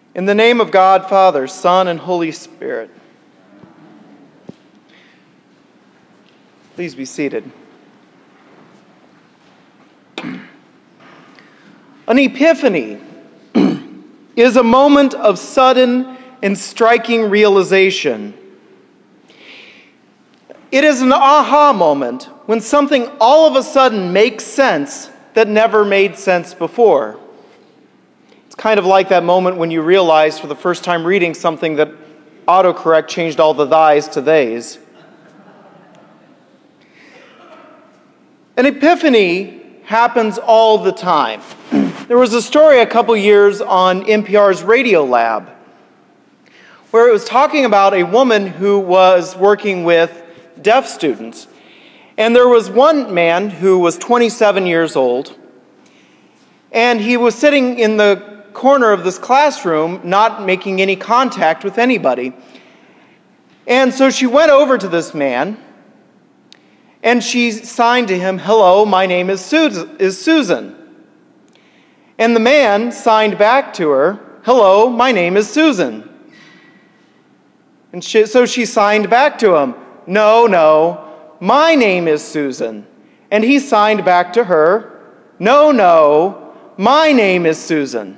In the name of God, Father, Son, and Holy Spirit. Please be seated. An epiphany is a moment of sudden and striking realization. It is an aha moment when something all of a sudden makes sense that never made sense before. It's kind of like that moment when you realize for the first time reading something that autocorrect changed all the thys to theys. An epiphany happens all the time. There was a story a couple years on NPR's Radio Lab where it was talking about a woman who was working with deaf students. And there was one man who was 27 years old, and he was sitting in the corner of this classroom, not making any contact with anybody. And so she went over to this man, and she signed to him, "Hello, my name is Susan." And the man signed back to her, "Hello, my name is Susan." And so she signed back to him, No, my name is Susan." And he signed back to her, No, my name is Susan."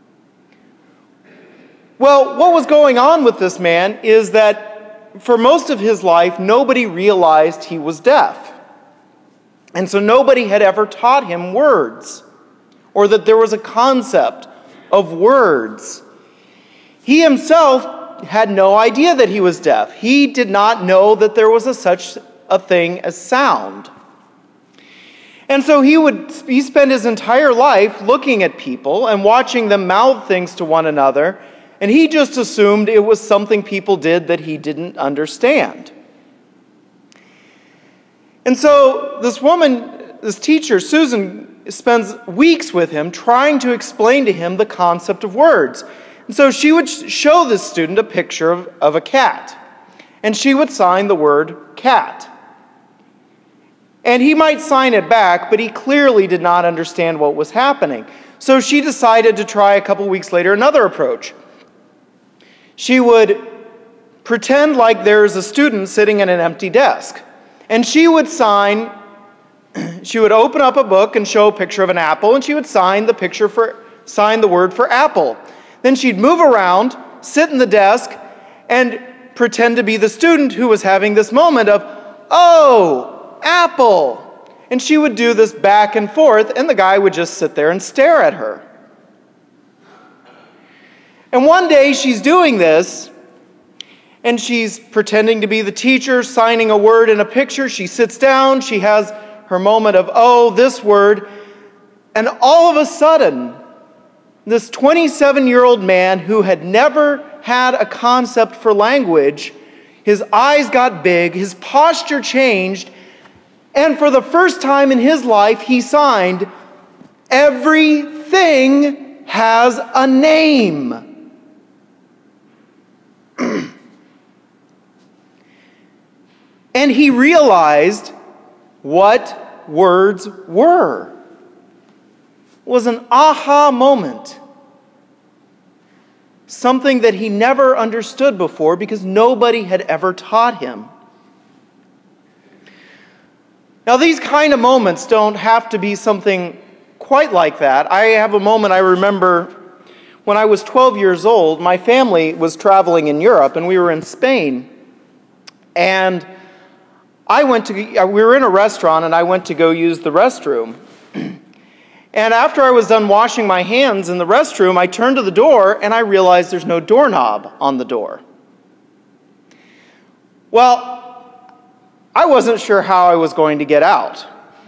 Well, what was going on with this man is that for most of his life, nobody realized he was deaf. And so nobody had ever taught him words, or that there was a concept of words. He himself had no idea that he was deaf. He did not know that there was such a thing as sound. And so he spent his entire life looking at people and watching them mouth things to one another, and he just assumed it was something people did that he didn't understand. And so this teacher, Susan, spends weeks with him trying to explain to him the concept of words. And so she would show this student a picture of a cat, and she would sign the word cat. And he might sign it back, but he clearly did not understand what was happening. So she decided to try a couple weeks later another approach. She would pretend like there's a student sitting at an empty desk, and she would open up a book and show a picture of an apple, and she would sign the word for apple. Then she'd move around, sit in the desk, and pretend to be the student who was having this moment of, "Oh, apple." And she would do this back and forth, and the guy would just sit there and stare at her. And one day she's doing this, and she's pretending to be the teacher, signing a word in a picture. She sits down, she has her moment of, "Oh, this word." And all of a sudden, this 27-year-old man who had never had a concept for language, his eyes got big, his posture changed, and for the first time in his life, he signed, "Everything has a name." And he realized what words were. It was an aha moment. Something that he never understood before because nobody had ever taught him. Now, these kind of moments don't have to be something quite like that. I have a moment I remember when I was 12 years old. My family was traveling in Europe, and we were in Spain. And we were in a restaurant, and I went to go use the restroom. And after I was done washing my hands in the restroom, I turned to the door, and I realized there's no doorknob on the door. Well, I wasn't sure how I was going to get out.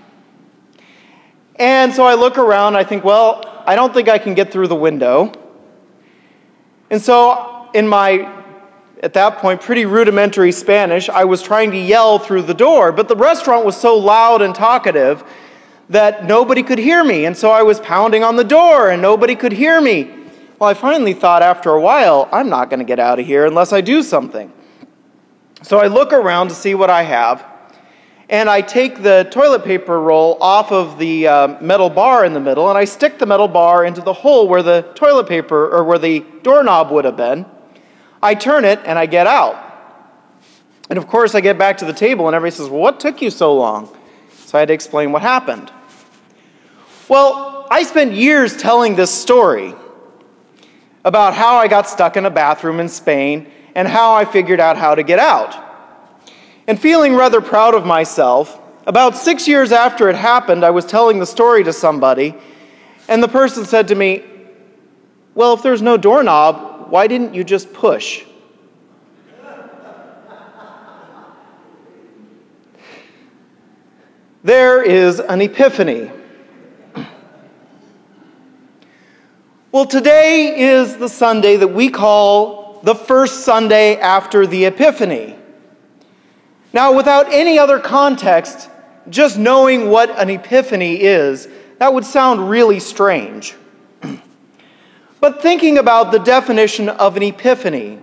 And so I look around, I think, well, I don't think I can get through the window. And so in my, at that point, pretty rudimentary Spanish, I was trying to yell through the door, but the restaurant was so loud and talkative that nobody could hear me. And so I was pounding on the door, and nobody could hear me. Well, I finally thought after a while, I'm not going to get out of here unless I do something. So I look around to see what I have, and I take the toilet paper roll off of the metal bar in the middle, and I stick the metal bar into the hole where the toilet paper, or where the doorknob would have been. I turn it, and I get out. And of course, I get back to the table, and everybody says, "Well, what took you so long?" So I had to explain what happened. Well, I spent years telling this story about how I got stuck in a bathroom in Spain and how I figured out how to get out. And feeling rather proud of myself, about 6 years after it happened, I was telling the story to somebody, and the person said to me, "Well, if there's no doorknob, why didn't you just push?" There is an epiphany. Well, today is the Sunday that we call the first Sunday after the Epiphany. Now, without any other context, just knowing what an epiphany is, that would sound really strange. But thinking about the definition of an epiphany,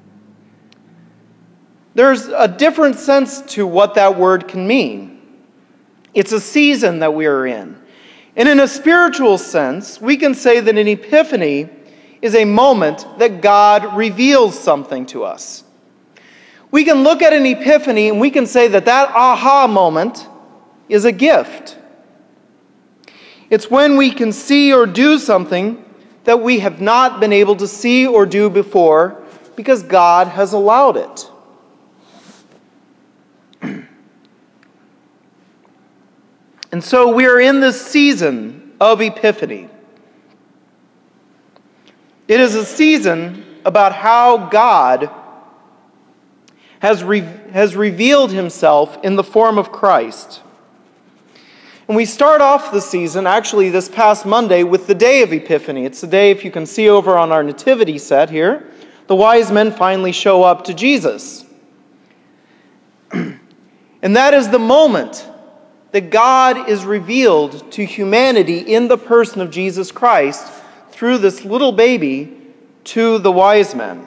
there's a different sense to what that word can mean. It's a season that we are in. And in a spiritual sense, we can say that an epiphany is a moment that God reveals something to us. We can look at an epiphany and we can say that that aha moment is a gift. It's when we can see or do something that we have not been able to see or do before because God has allowed it. And so we are in this season of Epiphany. It is a season about how God has revealed himself in the form of Christ. And we start off the season, actually this past Monday, with the day of Epiphany. It's the day, if you can see over on our nativity set here, the wise men finally show up to Jesus. And that is the moment that God is revealed to humanity in the person of Jesus Christ through this little baby to the wise men.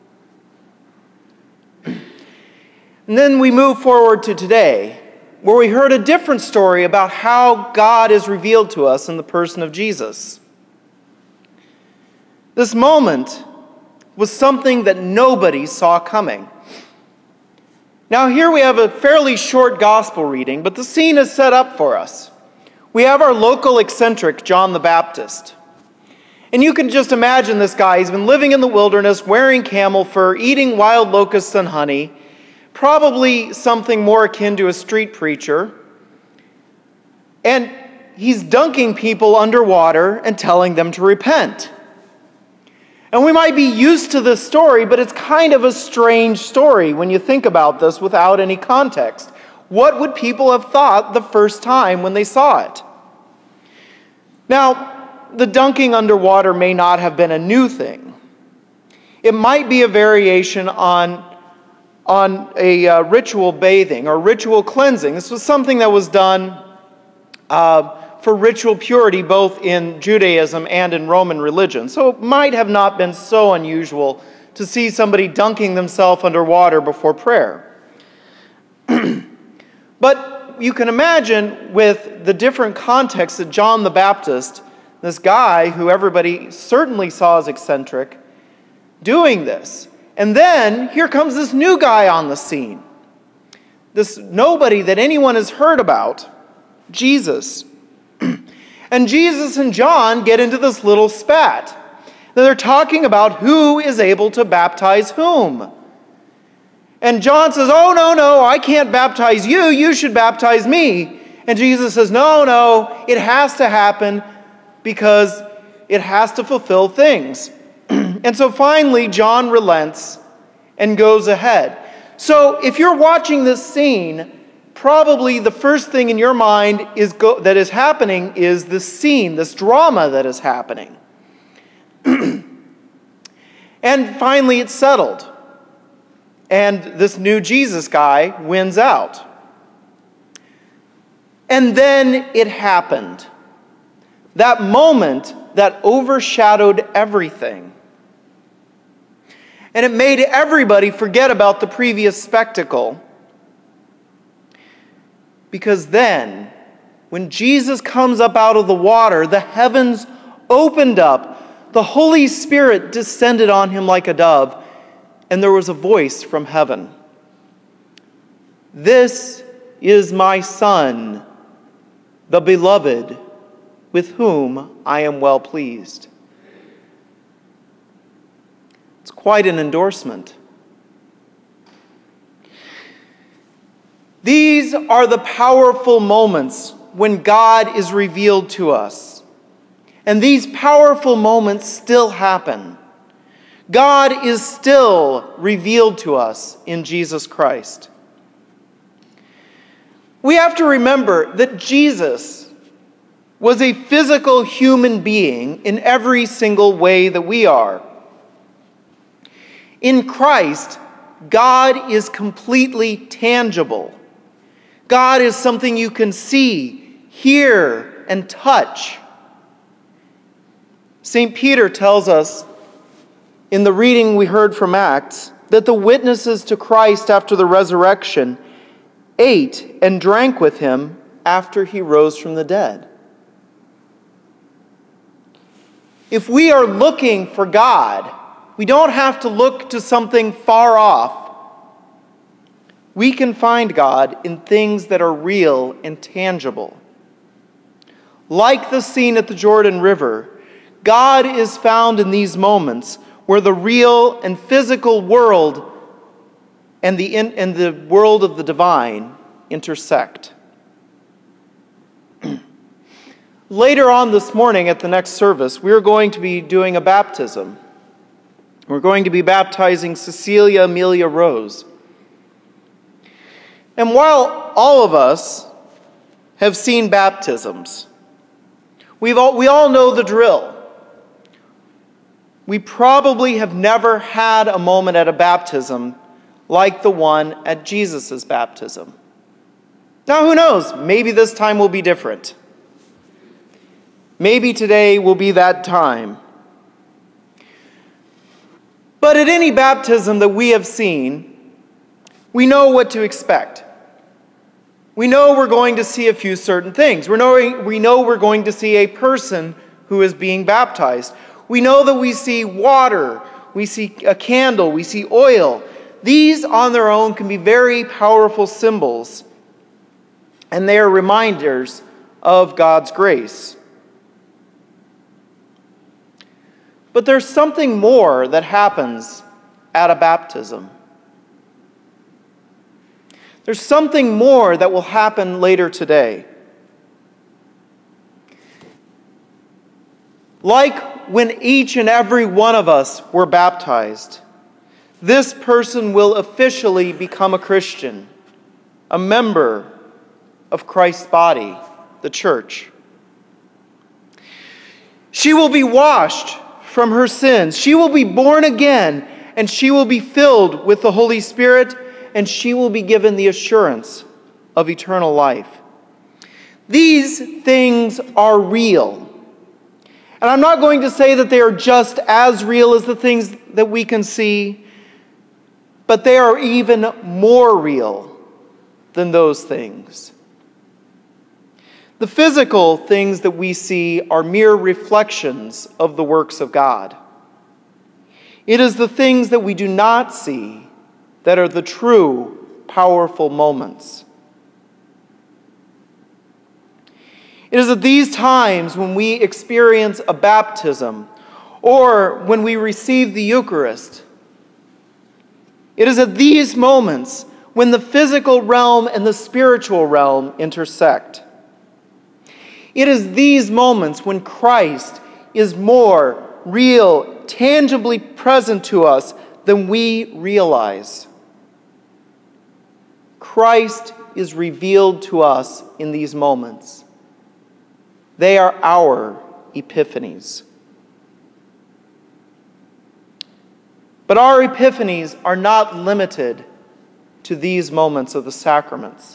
And then we move forward to today, where we heard a different story about how God is revealed to us in the person of Jesus. This moment was something that nobody saw coming. Now here we have a fairly short gospel reading, but the scene is set up for us. We have our local eccentric, John the Baptist. And you can just imagine this guy. He's been living in the wilderness, wearing camel fur, eating wild locusts and honey, probably something more akin to a street preacher. And he's dunking people underwater and telling them to repent. And we might be used to this story, but it's kind of a strange story when you think about this without any context. What would people have thought the first time when they saw it? Now, the dunking underwater may not have been a new thing. It might be a variation on a ritual bathing or ritual cleansing. This was something that was done for ritual purity both in Judaism and in Roman religion. So it might have not been so unusual to see somebody dunking themselves underwater before prayer. But you can imagine with the different contexts that John the Baptist, this guy who everybody certainly saw as eccentric, doing this. And then here comes this new guy on the scene. This nobody that anyone has heard about, Jesus. And Jesus and John get into this little spat. They're talking about who is able to baptize whom. And John says, "Oh, no, I can't baptize you. You should baptize me." And Jesus says, No, it has to happen because it has to fulfill things. And so finally, John relents and goes ahead. So if you're watching this scene, probably the first thing in your mind that is happening is this scene, this drama that is happening. And finally it's settled. And this new Jesus guy wins out. And then it happened. That moment that overshadowed everything. And it made everybody forget about the previous spectacle. Because then, when Jesus comes up out of the water, the heavens opened up, the Holy Spirit descended on him like a dove, and there was a voice from heaven. "This is my Son, the beloved, with whom I am well pleased." It's quite an endorsement. These are the powerful moments when God is revealed to us. And these powerful moments still happen. God is still revealed to us in Jesus Christ. We have to remember that Jesus was a physical human being in every single way that we are. In Christ, God is completely tangible. God is something you can see, hear, and touch. St. Peter tells us in the reading we heard from Acts that the witnesses to Christ after the resurrection ate and drank with him after he rose from the dead. If we are looking for God, we don't have to look to something far off. We can find God in things that are real and tangible. Like the scene at the Jordan River, God is found in these moments where the real and physical world and the world of the divine intersect. Later on this morning at the next service, we are going to be doing a baptism. We're going to be baptizing Cecilia Amelia Rose. And while all of us have seen baptisms, we all know the drill. We probably have never had a moment at a baptism like the one at Jesus' baptism. Now, who knows? Maybe this time will be different. Maybe today will be that time. But at any baptism that we have seen, we know what to expect. We know we're going to see a few certain things. We know we're going to see a person who is being baptized. We know that we see water, we see a candle, we see oil. These on their own can be very powerful symbols, and they are reminders of God's grace. But there's something more that happens at a baptism. There's something more that will happen later today. Like when each and every one of us were baptized, this person will officially become a Christian, a member of Christ's body, the church. She will be washed from her sins. She will be born again, and she will be filled with the Holy Spirit, and she will be given the assurance of eternal life. These things are real. And I'm not going to say that they are just as real as the things that we can see, but they are even more real than those things. The physical things that we see are mere reflections of the works of God. It is the things that we do not see that are the true, powerful moments. It is at these times when we experience a baptism or when we receive the Eucharist. It is at these moments when the physical realm and the spiritual realm intersect. It is these moments when Christ is more real, tangibly present to us than we realize. Christ is revealed to us in these moments. They are our epiphanies. But our epiphanies are not limited to these moments of the sacraments.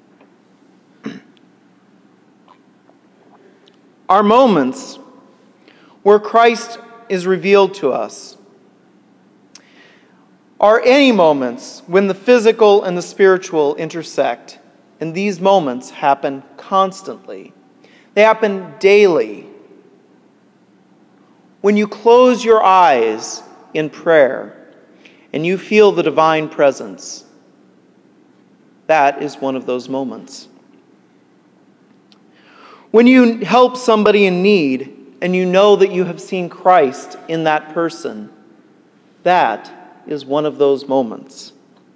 Our moments where Christ is revealed to us are any moments when the physical and the spiritual intersect And these moments happen constantly. They happen daily. When you close your eyes in prayer and you feel the divine presence, that is one of those moments. When you help somebody in need and you know that you have seen Christ in that person, that is one of those moments.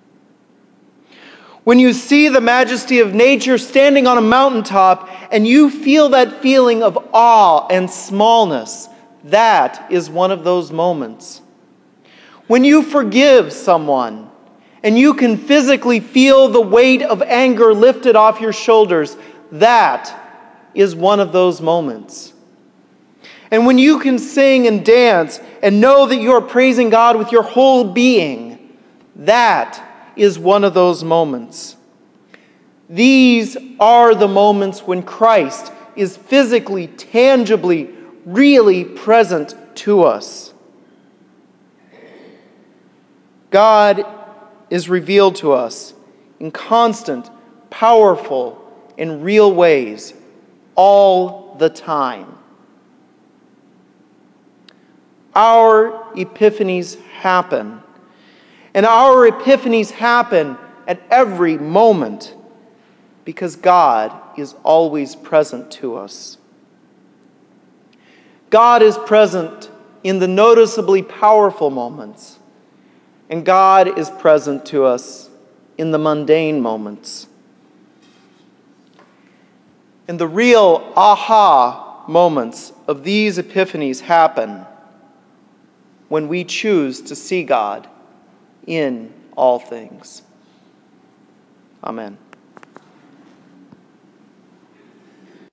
When you see the majesty of nature standing on a mountaintop and you feel that feeling of awe and smallness, that is one of those moments. When you forgive someone and you can physically feel the weight of anger lifted off your shoulders, that is one of those moments. And when you can sing and dance and know that you are praising God with your whole being, that is one of those moments. These are the moments when Christ is physically, tangibly, really present to us. God is revealed to us in constant, powerful, and real ways all the time. Our epiphanies happen. And our epiphanies happen at every moment because God is always present to us. God is present in the noticeably powerful moments, and God is present to us in the mundane moments. And the real aha moments of these epiphanies happen when we choose to see God in all things. Amen.